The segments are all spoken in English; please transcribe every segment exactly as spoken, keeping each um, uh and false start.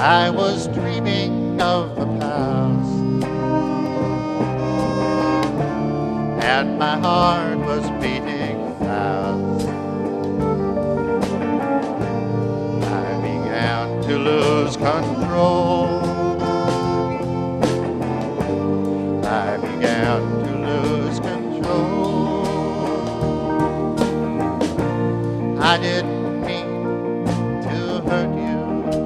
I was dreaming of the past, and my heart was beating fast. I began to lose control. I began to lose control. I didn't mean to hurt you.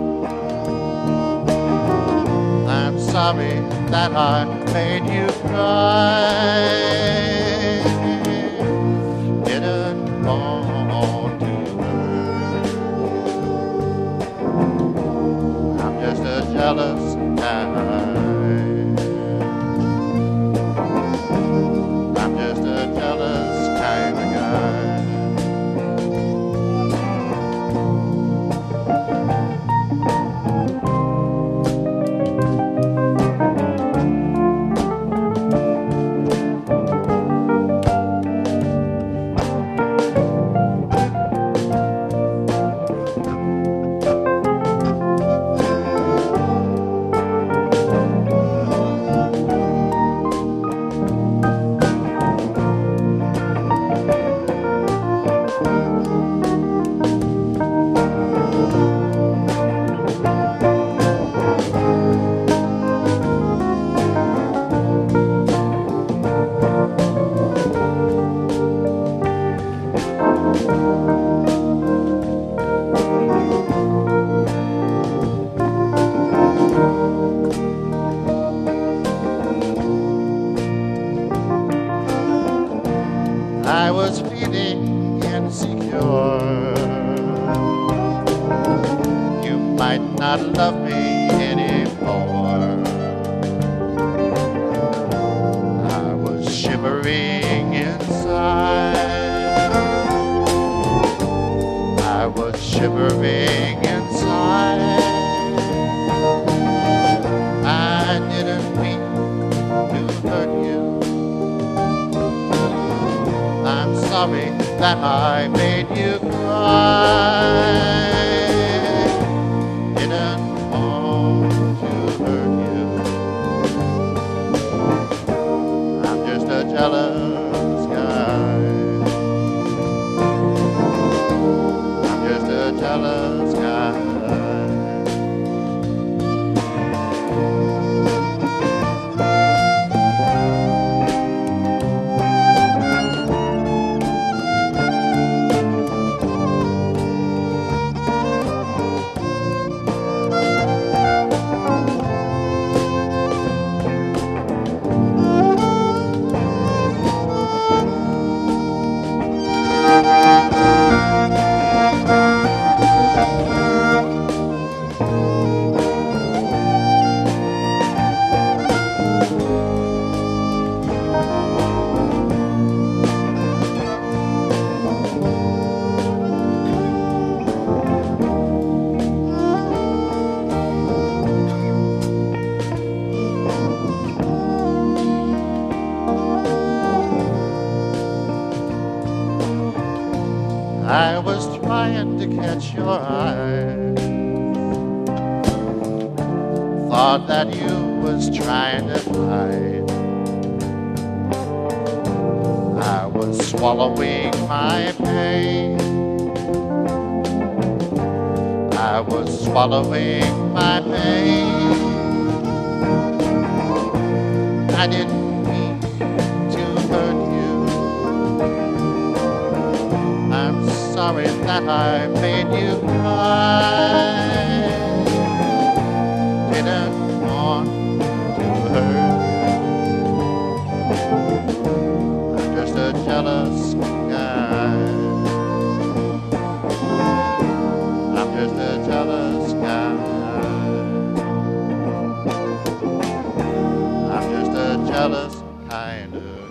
I'm sorry that I made you cry. Didn't want to hurt. I'm just a jealous guy. I'm just a jealous kind of guy. I was feeling insecure. You might not love me anymore. I was shivering inside. I was shivering inside. I didn't mean to hurt you. I'm sorry that I made you cry. Didn't want to hurt you. I'm just a jealous guy. I'm just a jealous guy. I was trying to catch your eye. Thought that you was trying to hide. I was swallowing my pain. I was swallowing my pain. I didn't mean to hurt you. I'm sorry that I made you cry. Didn't want to hurt you. I'm just a jealous guy. I'm just a jealous guy. I'm just a jealous kind of